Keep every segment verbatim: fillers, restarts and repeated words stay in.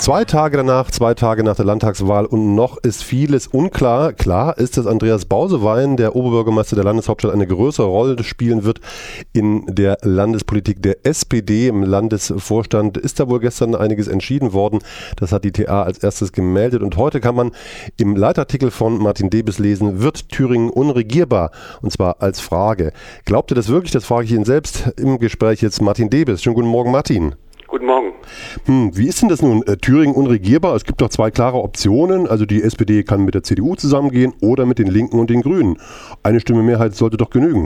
Zwei Tage danach, zwei Tage nach der Landtagswahl und noch ist vieles unklar. Klar ist, dass Andreas Bausewein, der Oberbürgermeister der Landeshauptstadt, eine größere Rolle spielen wird in der Landespolitik der S P D. Im Landesvorstand ist da wohl gestern einiges entschieden worden. Das hat die T A als erstes gemeldet. Und heute kann man im Leitartikel von Martin Debes lesen, wird Thüringen unregierbar? Und zwar als Frage. Glaubt ihr das wirklich? Das frage ich ihn selbst im Gespräch jetzt. Martin Debes. Schönen guten Morgen, Martin. Guten Morgen. Hm, wie ist denn das nun? Äh, Thüringen unregierbar? Es gibt doch zwei klare Optionen. Also die S P D kann mit der C D U zusammengehen oder mit den Linken und den Grünen. Eine Stimme Mehrheit sollte doch genügen.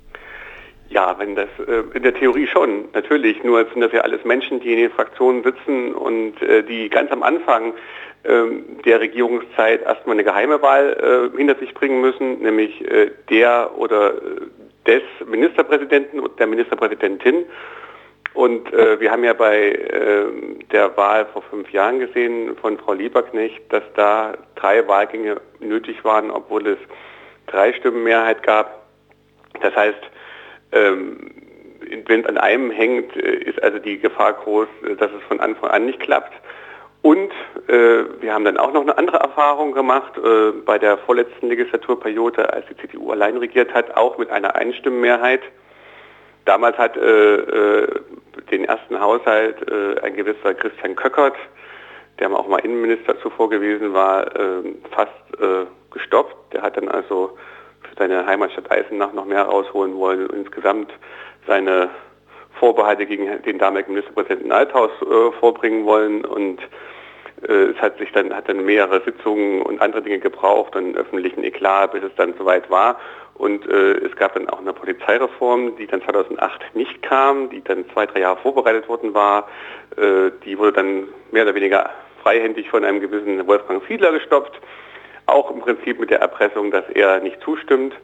Ja, wenn das äh, in der Theorie schon, natürlich. Nur sind das ja alles Menschen, die in den Fraktionen sitzen und äh, die ganz am Anfang äh, der Regierungszeit erstmal eine geheime Wahl äh, hinter sich bringen müssen, nämlich äh, der oder des Ministerpräsidenten und der Ministerpräsidentin. Und äh, wir haben ja bei äh, der Wahl vor fünf Jahren gesehen von Frau Lieberknecht, dass da drei Wahlgänge nötig waren, obwohl es drei Stimmen Mehrheit gab. Das heißt, ähm, wenn es an einem hängt, ist also die Gefahr groß, dass es von Anfang an nicht klappt. Und äh, wir haben dann auch noch eine andere Erfahrung gemacht äh, bei der vorletzten Legislaturperiode, als die C D U allein regiert hat, auch mit einer Einstimmenmehrheit. Damals hat äh, äh, den ersten Haushalt äh, ein gewisser Christian Köckert, der auch mal Innenminister zuvor gewesen war, äh, fast äh, gestoppt. Der hat dann also für seine Heimatstadt Eisenach noch mehr rausholen wollen und insgesamt seine Vorbehalte gegen den damaligen Ministerpräsidenten Althaus äh, vorbringen wollen. Und äh, es hat sich dann hat dann mehrere Sitzungen und andere Dinge gebraucht und öffentlichen Eklat, bis es dann soweit war. Und äh, es gab dann auch eine Polizeireform, die dann zweitausendacht nicht kam, die dann zwei, drei Jahre vorbereitet worden war. Äh, die wurde dann mehr oder weniger freihändig von einem gewissen Wolfgang Fiedler gestoppt. Auch im Prinzip mit der Erpressung, dass er nicht zustimmt.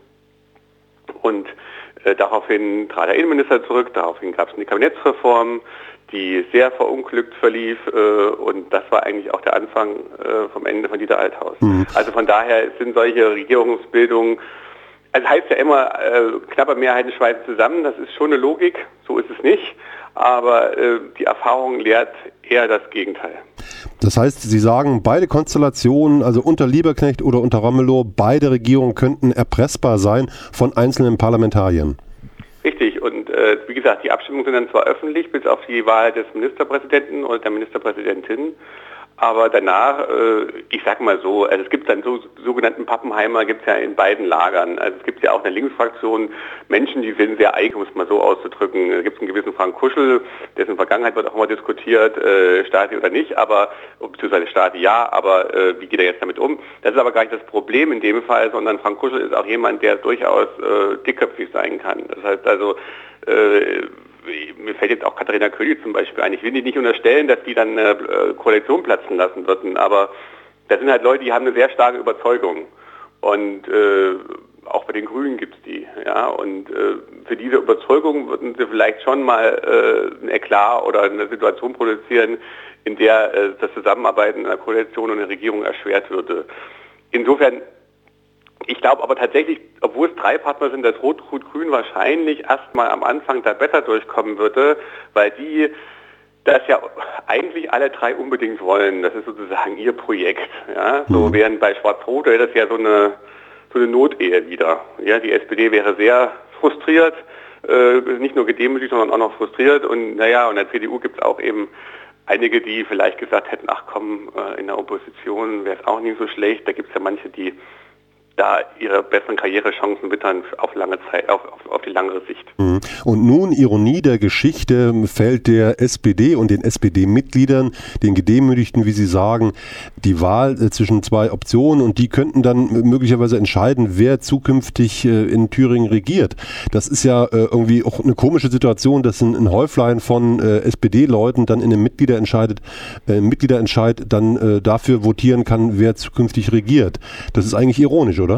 Und äh, daraufhin trat der Innenminister zurück. Daraufhin gab es eine Kabinettsreform, die sehr verunglückt verlief. Äh, und das war eigentlich auch der Anfang äh, vom Ende von Dieter Althaus. Mhm. Also von daher sind solche Regierungsbildungen, also heißt ja immer, äh, knappe Mehrheiten schweißen zusammen, das ist schon eine Logik, so ist es nicht, aber äh, die Erfahrung lehrt eher das Gegenteil. Das heißt, Sie sagen, beide Konstellationen, also unter Lieberknecht oder unter Ramelow, beide Regierungen könnten erpressbar sein von einzelnen Parlamentariern. Richtig, und äh, wie gesagt, die Abstimmungen sind dann zwar öffentlich, bis auf die Wahl des Ministerpräsidenten oder der Ministerpräsidentin, aber danach, äh, ich sag mal so, also es gibt dann so sogenannten Pappenheimer, gibt es ja in beiden Lagern. Also es gibt ja auch eine Linksfraktion Menschen, die sind sehr eigen, um es mal so auszudrücken. Da gibt es einen gewissen Frank Kuschel, dessen Vergangenheit wird auch immer diskutiert, äh, Stasi oder nicht, aber beziehungsweise Stasi ja, aber äh, wie geht er jetzt damit um? Das ist aber gar nicht das Problem in dem Fall, sondern Frank Kuschel ist auch jemand, der durchaus äh, dickköpfig sein kann. Das heißt also, äh, mir fällt jetzt auch Katharina König zum Beispiel ein. Ich will die nicht unterstellen, dass die dann eine äh, Koalition platzen lassen würden, aber das sind halt Leute, die haben eine sehr starke Überzeugung. Und äh, auch bei den Grünen gibt es die. Ja? Und äh, für diese Überzeugung würden sie vielleicht schon mal äh, ein Eklat oder eine Situation produzieren, in der äh, das Zusammenarbeiten in einer Koalition und einer Regierung erschwert würde. Insofern, ich glaube aber tatsächlich, obwohl es drei Partner sind, dass Rot-Rot-Grün wahrscheinlich erstmal am Anfang da besser durchkommen würde, weil die das ja eigentlich alle drei unbedingt wollen. Das ist sozusagen ihr Projekt. Ja? So mhm. während bei Schwarz-Rot wäre das ja so eine, so eine Notehe wieder. Ja? Die S P D wäre sehr frustriert, äh, nicht nur gedemütigt, sondern auch noch frustriert. Und naja, und in der C D U gibt es auch eben einige, die vielleicht gesagt hätten, ach komm, äh, in der Opposition wäre es auch nicht so schlecht. Da gibt es ja manche, die da ihre besseren Karrierechancen wittern auf lange Zeit, auf, auf, auf die langere Sicht. Und nun, Ironie der Geschichte, fällt der S P D und den S P D-Mitgliedern, den Gedemütigten, wie Sie sagen, die Wahl zwischen zwei Optionen und die könnten dann möglicherweise entscheiden, wer zukünftig in Thüringen regiert. Das ist ja irgendwie auch eine komische Situation, dass ein Häuflein von S P D-Leuten dann in einem Mitgliederentscheid, äh, Mitgliederentscheid dann dafür votieren kann, wer zukünftig regiert. Das ist eigentlich ironisch, oder?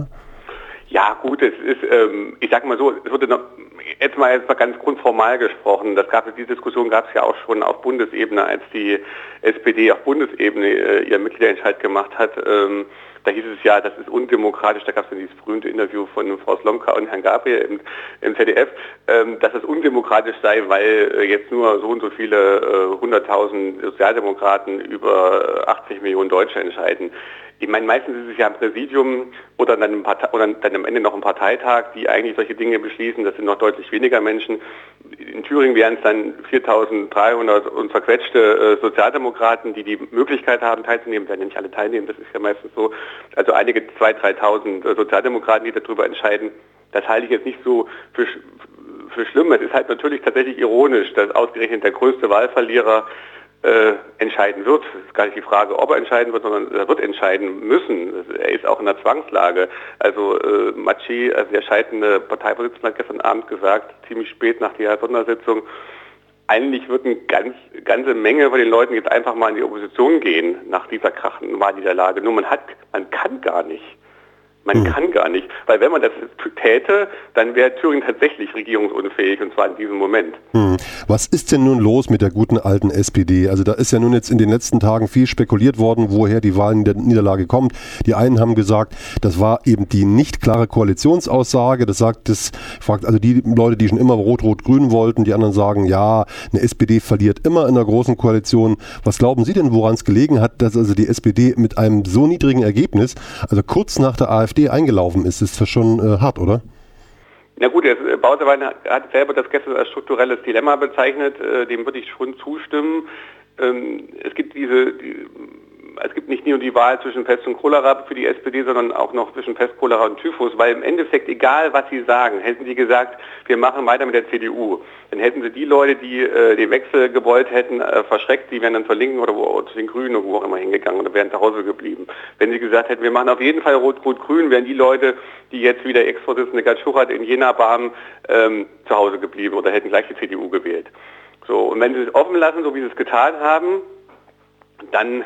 Ja gut, es ist, ähm, ich sag mal so, es wurde noch, jetzt mal jetzt mal ganz grundformal gesprochen, das gab die Diskussion gab es ja auch schon auf Bundesebene, als die S P D auf Bundesebene äh, ihren Mitgliederentscheid gemacht hat, ähm, Da hieß es ja, das ist undemokratisch, da gab es dann dieses berühmte Interview von Frau Slomka und Herrn Gabriel im, im Z D F, ähm, dass es undemokratisch sei, weil äh, jetzt nur so und so viele äh, hunderttausend Sozialdemokraten über achtzig Millionen Deutsche entscheiden. Ich meine, meistens ist es ja ein Präsidium oder dann, ein Partei- oder dann am Ende noch ein Parteitag, die eigentlich solche Dinge beschließen. Das sind noch deutlich weniger Menschen. In Thüringen wären es dann viertausenddreihundert und verquetschte äh, Sozialdemokraten, die die Möglichkeit haben teilzunehmen, werden ja nicht alle teilnehmen, das ist ja meistens so. Also einige zweitausend, dreitausend äh, Sozialdemokraten, die darüber entscheiden. Das halte ich jetzt nicht so für, für schlimm. Es ist halt natürlich tatsächlich ironisch, dass ausgerechnet der größte Wahlverlierer Äh, entscheiden wird. Es ist gar nicht die Frage, ob er entscheiden wird, sondern er wird entscheiden müssen. Er ist auch in der Zwangslage. Also äh, Matschi, also der scheidende Parteivorsitzende, hat gestern Abend gesagt, ziemlich spät nach der Sondersitzung, eigentlich wird eine ganz, ganze Menge von den Leuten jetzt einfach mal in die Opposition gehen nach dieser krachenden Wahlniederlage. Nur man hat, man kann gar nicht. Man hm. kann gar nicht, weil wenn man das täte, dann wäre Thüringen tatsächlich regierungsunfähig, und zwar in diesem Moment. Hm. Was ist denn nun los mit der guten alten S P D? Also da ist ja nun jetzt in den letzten Tagen viel spekuliert worden, woher die Wahlniederlage kommt. Die einen haben gesagt, das war eben die nicht klare Koalitionsaussage. Das sagt das, fragt also die Leute, die schon immer Rot-Rot-Grün wollten. Die anderen sagen, ja, eine S P D verliert immer in einer großen Koalition. Was glauben Sie denn, woran es gelegen hat, dass also die S P D mit einem so niedrigen Ergebnis, also kurz nach der AfD eingelaufen ist? Das ist schon äh, hart, oder? Na gut, der Bausewein hat selber das gestern als strukturelles Dilemma bezeichnet, äh, dem würde ich schon zustimmen. Ähm, es gibt diese, die, es gibt nicht nur die Wahl zwischen Pest und Cholera für die S P D, sondern auch noch zwischen Pest, Cholera und Typhus, weil im Endeffekt, egal was sie sagen, hätten sie gesagt, wir machen weiter mit der C D U, dann hätten sie die Leute, die äh, den Wechsel gewollt hätten, äh, verschreckt, die wären dann zur Linken oder wo, zu den Grünen oder wo auch immer hingegangen oder wären zu Hause geblieben. Wenn sie gesagt hätten, wir machen auf jeden Fall Rot-Rot-Grün, wären die Leute, die jetzt wieder Ex-Vorsitzende Gerd Schuchert in Jena waren, ähm, zu Hause geblieben oder hätten gleich die C D U gewählt. So, und wenn sie es offen lassen, so wie sie es getan haben, dann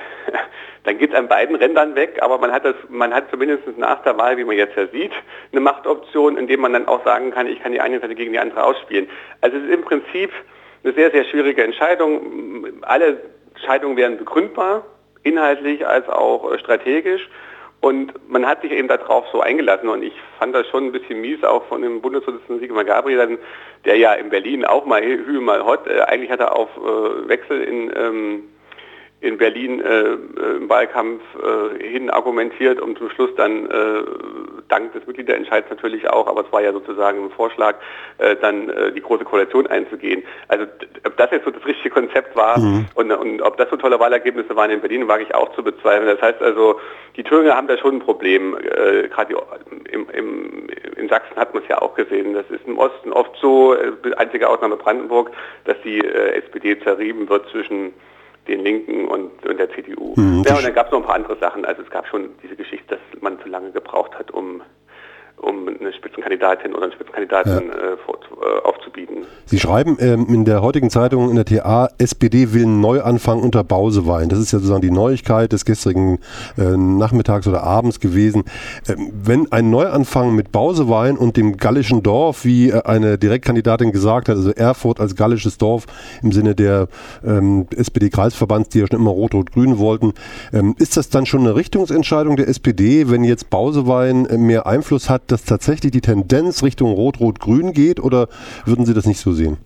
dann geht es an beiden Rändern weg, aber man hat das, man hat zumindest nach der Wahl, wie man jetzt ja sieht, eine Machtoption, indem man dann auch sagen kann, ich kann die eine Seite gegen die andere ausspielen. Also es ist im Prinzip eine sehr, sehr schwierige Entscheidung. Alle Entscheidungen wären begründbar, inhaltlich als auch strategisch. Und man hat sich eben darauf so eingelassen, und ich fand das schon ein bisschen mies, auch von dem Bundesvorsitzenden Sigmar Gabriel, der ja in Berlin auch mal hü, mal hot, äh, eigentlich hat er auf äh, Wechsel in ähm, in Berlin äh, im Wahlkampf äh, hin argumentiert, um zum Schluss dann äh, dank des Mitgliederentscheids natürlich auch, aber es war ja sozusagen ein Vorschlag, äh, dann äh, die große Koalition einzugehen. Also ob das jetzt so das richtige Konzept war mhm. und, und ob das so tolle Wahlergebnisse waren in Berlin, wage ich auch zu bezweifeln. Das heißt also, die Thüringer haben da schon ein Problem. Äh, Gerade im, im, in Sachsen hat man es ja auch gesehen. Das ist im Osten oft so, äh, einzige Ausnahme Brandenburg, dass die äh, S P D zerrieben wird zwischen den Linken und, und der C D U. Mhm, ja, und dann gab es noch ein paar andere Sachen. Also es gab schon diese Geschichte, dass man zu lange gebraucht hat, um, um eine Spitzenkandidatin oder einen Spitzenkandidaten ja. äh, vor, äh, aufzubieten. Sie schreiben ähm, in der heutigen Zeitung in der T A, S P D will einen Neuanfang unter Bausewein. Das ist ja sozusagen die Neuigkeit des gestrigen äh, Nachmittags oder Abends gewesen. Ähm, wenn ein Neuanfang mit Bausewein und dem gallischen Dorf, wie äh, eine Direktkandidatin gesagt hat, also Erfurt als gallisches Dorf im Sinne der ähm, S P D-Kreisverbands, die ja schon immer Rot-Rot-Grün wollten, ähm, ist das dann schon eine Richtungsentscheidung der S P D, wenn jetzt Bausewein äh, mehr Einfluss hat, dass tatsächlich die Tendenz Richtung Rot-Rot-Grün geht, oder würden Sie das nicht so sehen?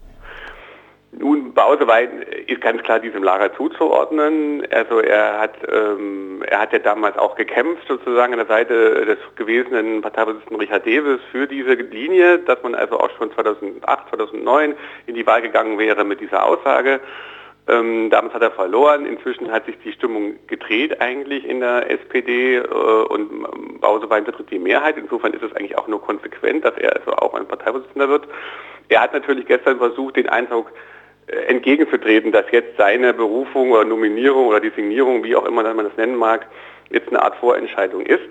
Nun, Bausewein ist ganz klar diesem Lager zuzuordnen. Also er hat ähm, er hat ja damals auch gekämpft, sozusagen an der Seite des gewesenen Parteivorsitzenden Richard Dewes für diese Linie, dass man also auch schon zweitausendacht, zweitausendneun in die Wahl gegangen wäre mit dieser Aussage. Ähm, damals hat er verloren. Inzwischen hat sich die Stimmung gedreht eigentlich in der S P D äh, und Bausewein vertritt die Mehrheit. Insofern ist es eigentlich auch nur konsequent, dass er also auch ein Parteivorsitzender wird. Er hat natürlich gestern versucht, den Eindruck äh, entgegenzutreten, dass jetzt seine Berufung oder Nominierung oder Designierung, wie auch immer man das nennen mag, jetzt eine Art Vorentscheidung ist.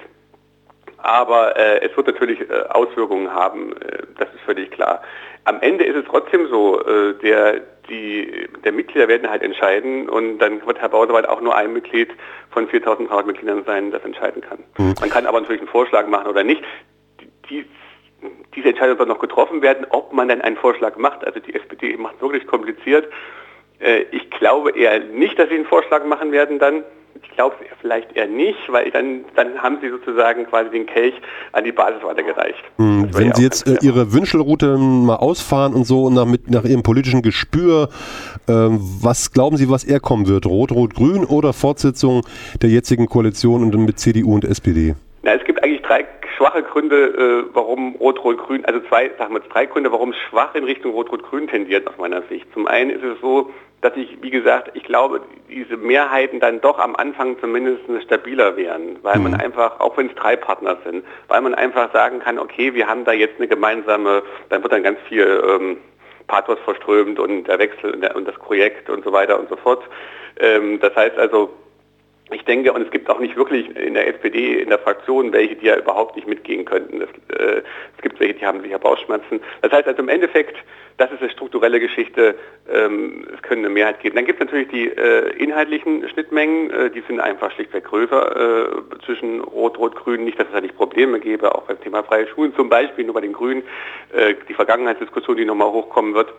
Aber äh, es wird natürlich äh, Auswirkungen haben, äh, das ist völlig klar. Am Ende ist es trotzdem so, äh, der, die, der Mitglieder werden halt entscheiden, und dann wird Herr Bausewein auch nur ein Mitglied von viertausenddreihundert Mitgliedern sein, das entscheiden kann. Mhm. Man kann aber natürlich einen Vorschlag machen oder nicht. Die, diese Entscheidung wird noch getroffen werden, ob man denn einen Vorschlag macht. Also die S P D macht wirklich kompliziert. Äh, ich glaube eher nicht, dass sie einen Vorschlag machen werden dann. Ich glaube es vielleicht eher nicht, weil dann, dann haben sie sozusagen quasi den Kelch an die Basis weitergereicht. Hm, wenn Sie jetzt äh, Ihre Wünschelroute mal ausfahren und so nach, mit, nach Ihrem politischen Gespür, äh, was glauben Sie, was eher kommen wird? Rot, Rot, Grün oder Fortsetzung der jetzigen Koalition und dann mit C D U und S P D? Na, es gibt eigentlich drei schwache Gründe, äh, warum Rot-Rot-Grün, also zwei, sagen wir jetzt drei Gründe, warum es schwach in Richtung Rot-Rot-Grün tendiert aus meiner Sicht. Zum einen ist es so, dass ich, wie gesagt, ich glaube, diese Mehrheiten dann doch am Anfang zumindest stabiler wären, weil man einfach, auch wenn es drei Partner sind, weil man einfach sagen kann, okay, wir haben da jetzt eine gemeinsame, dann wird dann ganz viel ähm, Pathos verströmt und der Wechsel und, der, und das Projekt und so weiter und so fort. Ähm, das heißt also, ich denke, und es gibt auch nicht wirklich in der S P D, in der Fraktion, welche, die ja überhaupt nicht mitgehen könnten. Es, äh, es gibt welche, die haben sicher Bauchschmerzen. Das heißt also im Endeffekt, das ist eine strukturelle Geschichte, ähm, es können eine Mehrheit geben. Dann gibt es natürlich die äh, inhaltlichen Schnittmengen, äh, die sind einfach schlichtweg größer äh, zwischen Rot, Rot, Grün. Nicht, dass es da nicht Probleme gäbe, auch beim Thema freie Schulen zum Beispiel, nur bei den Grünen, äh, die Vergangenheitsdiskussion, die nochmal hochkommen wird.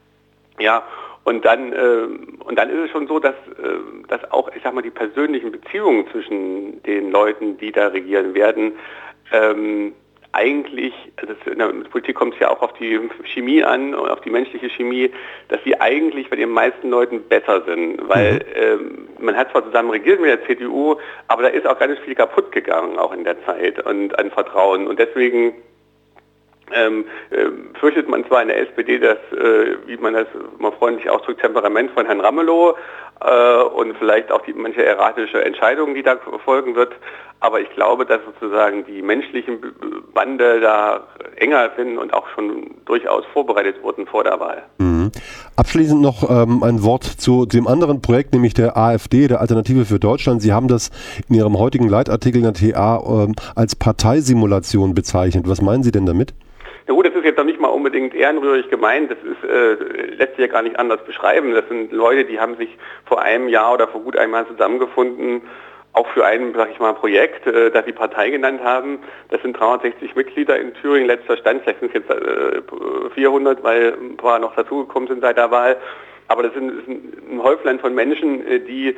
Ja, Und dann, äh, und dann ist es schon so, dass, äh, dass auch, ich sag mal, die persönlichen Beziehungen zwischen den Leuten, die da regieren werden, ähm, eigentlich, also in der Politik kommt es ja auch auf die Chemie an und auf die menschliche Chemie, dass sie eigentlich bei den meisten Leuten besser sind, weil mhm. ähm, man hat zwar zusammen regiert mit der C D U, aber da ist auch ganz viel kaputt gegangen, auch in der Zeit und an Vertrauen und deswegen Ähm, äh, fürchtet man zwar in der S P D das, äh, wie man das mal freundlich ausdrückt, Temperament von Herrn Ramelow äh, und vielleicht auch die manche erratische Entscheidungen, die da folgen wird, aber ich glaube, dass sozusagen die menschlichen Bande da enger sind und auch schon durchaus vorbereitet wurden vor der Wahl. Mhm. Abschließend noch ähm, ein Wort zu dem anderen Projekt, nämlich der AfD, der Alternative für Deutschland. Sie haben das in Ihrem heutigen Leitartikel in der T A ähm, als Parteisimulation bezeichnet. Was meinen Sie denn damit? Ja gut, das ist jetzt noch nicht mal unbedingt ehrenrührig gemeint, das ist, äh, lässt sich ja gar nicht anders beschreiben. Das sind Leute, die haben sich vor einem Jahr oder vor gut einem Jahr zusammengefunden, auch für ein, sag ich mal, Projekt, äh, das sie Partei genannt haben. Das sind dreihundertsechzig Mitglieder in Thüringen, letzter Stand, vielleicht sind es jetzt äh, vierhundert, weil ein paar noch dazugekommen sind seit der Wahl. Aber das sind, das sind ein Häuflein von Menschen, äh, die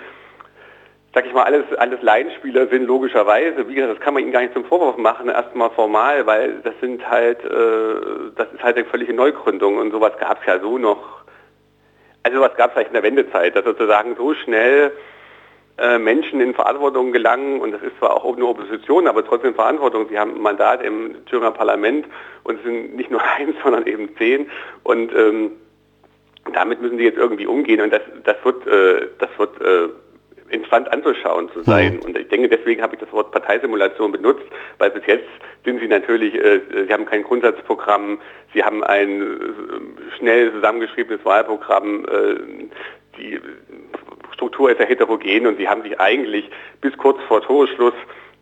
sag ich mal, alles, alles Laienspieler sind, logischerweise. Wie gesagt, das kann man ihnen gar nicht zum Vorwurf machen, erstmal formal, weil das sind halt, äh, das ist halt eine völlige Neugründung und sowas gab es ja so noch, also sowas gab es vielleicht in der Wendezeit, dass sozusagen so schnell äh, Menschen in Verantwortung gelangen und das ist zwar auch eine Opposition, aber trotzdem Verantwortung. Sie haben ein Mandat im Thüringer Parlament und es sind nicht nur eins, sondern eben zehn und ähm, damit müssen die jetzt irgendwie umgehen und das, das wird, äh, das wird, äh, interessant anzuschauen zu sein. Mhm. Und ich denke, deswegen habe ich das Wort Parteisimulation benutzt, weil bis jetzt sind sie natürlich, äh, sie haben kein Grundsatzprogramm, sie haben ein äh, schnell zusammengeschriebenes Wahlprogramm, äh, die Struktur ist ja heterogen und sie haben sich eigentlich bis kurz vor Torschluss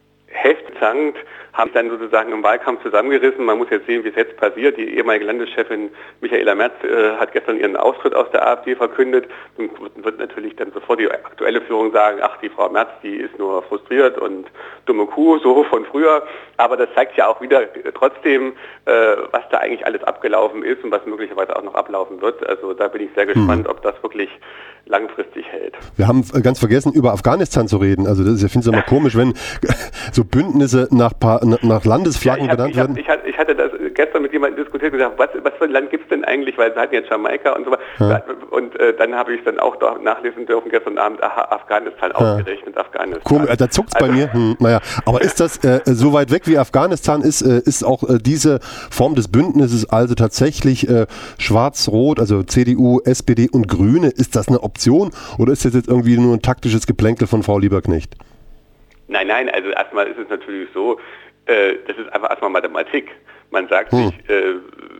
heftzankt, haben dann sozusagen im Wahlkampf zusammengerissen. Man muss jetzt sehen, wie es jetzt passiert. Die ehemalige Landeschefin Michaela Merz äh, hat gestern ihren Austritt aus der AfD verkündet. Und wird natürlich dann sofort die aktuelle Führung sagen, ach, die Frau Merz, die ist nur frustriert und dumme Kuh, so von früher. Aber das zeigt ja auch wieder trotzdem, äh, was da eigentlich alles abgelaufen ist und was möglicherweise auch noch ablaufen wird. Also da bin ich sehr gespannt, hm. ob das wirklich langfristig hält. Wir haben ganz vergessen, über Afghanistan zu reden. Also das ist, ich finde es immer komisch, wenn so Bündnisse nach, nach Landesflaggen ja, benannt werden. Ich, ich hatte das gestern mit jemandem diskutiert und gesagt, was, was für ein Land gibt es denn eigentlich, weil sie hatten jetzt Jamaika und so weiter. Ja. Und äh, dann habe ich dann auch nachlesen dürfen gestern Abend, aha, Afghanistan, ja. ausgerechnet Afghanistan. Komisch, da zuckt es also, bei mir. Hm, naja, aber ist das äh, so weit weg wie Afghanistan ist, äh, ist auch äh, diese Form des Bündnisses also tatsächlich äh, schwarz-rot, also C D U, S P D und Grüne, ist das eine Option? Oder ist das jetzt irgendwie nur ein taktisches Geplänkel von Frau Lieberknecht? Nein, nein, also erstmal ist es natürlich so, äh, das ist einfach erstmal Mathematik. Man sagt hm. sich, äh,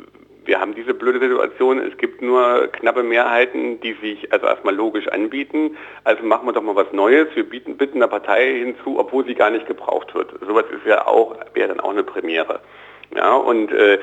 wir haben diese blöde Situation, es gibt nur knappe Mehrheiten, die sich also erstmal logisch anbieten. Also machen wir doch mal was Neues, wir bieten, bitten einer Partei hinzu, obwohl sie gar nicht gebraucht wird. Sowas ist ja auch, wäre dann auch eine Premiere. Ja, und äh,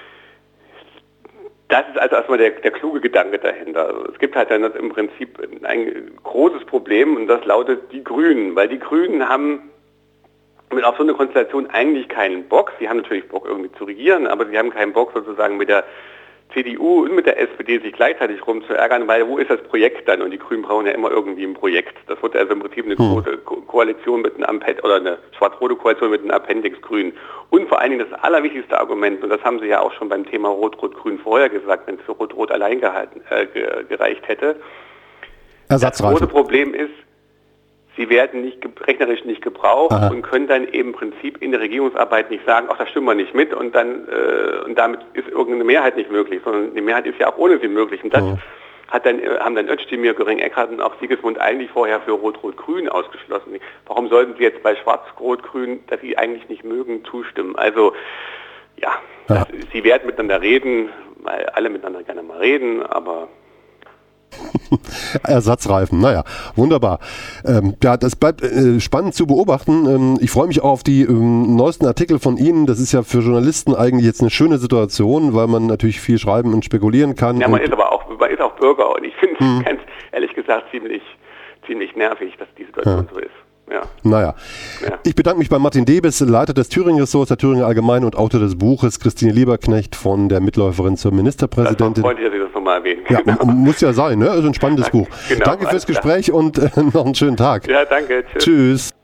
das ist also erstmal der, der kluge Gedanke dahinter. Also es gibt halt dann im Prinzip ein großes Problem und das lautet die Grünen, weil die Grünen haben mit auf so eine Konstellation eigentlich keinen Bock. Sie haben natürlich Bock irgendwie zu regieren, aber sie haben keinen Bock sozusagen mit der C D U und mit der S P D sich gleichzeitig rumzuärgern, weil wo ist das Projekt dann? Und die Grünen brauchen ja immer irgendwie ein Projekt. Das wird also im Prinzip eine große Ko- Koalition mit einem Appendix, oder eine schwarz-rote Koalition mit einem Appendix Grün. Und vor allen Dingen das allerwichtigste Argument, und das haben Sie ja auch schon beim Thema Rot-Rot-Grün vorher gesagt, wenn es für Rot-Rot allein gehalten, äh, gereicht hätte. Ersatzreifen. Das große Problem ist, sie werden nicht rechnerisch nicht gebraucht. Aha. Und können dann eben im Prinzip in der Regierungsarbeit nicht sagen, ach, da stimmen wir nicht mit und dann äh, und damit ist irgendeine Mehrheit nicht möglich, sondern die Mehrheit ist ja auch ohne sie möglich. Und das ja. hat dann, haben dann Özdemir, Göring-Eckardt und auch Sigismund eigentlich vorher für Rot-Rot-Grün ausgeschlossen. Warum sollten sie jetzt bei Schwarz-Rot-Grün, dass sie eigentlich nicht mögen, zustimmen? Also ja, ja. Das, sie werden miteinander reden, weil alle miteinander gerne mal reden, aber Ersatzreifen, naja, wunderbar. Ähm, ja, das bleibt äh, spannend zu beobachten. Ähm, ich freue mich auch auf die ähm, neuesten Artikel von Ihnen. Das ist ja für Journalisten eigentlich jetzt eine schöne Situation, weil man natürlich viel schreiben und spekulieren kann. Ja, man ist aber auch, man ist auch Bürger und ich finde es hm. ganz ehrlich gesagt ziemlich, ziemlich nervig, dass die Situation ja. so ist. Ja. Naja, ja. Ich bedanke mich bei Martin Debes, Leiter des Thüringen-Ressorts der Thüringer Allgemeinen und Autor des Buches, Christine Lieberknecht von der Mitläuferin zur Ministerpräsidentin. Das freundlich, dass Sie das nochmal erwähnen. Ja, genau. Muss ja sein, ne? Also ein spannendes Buch. Genau, danke fürs Gespräch klar. und äh, noch einen schönen Tag. Ja, danke. Tschüss. Tschüss.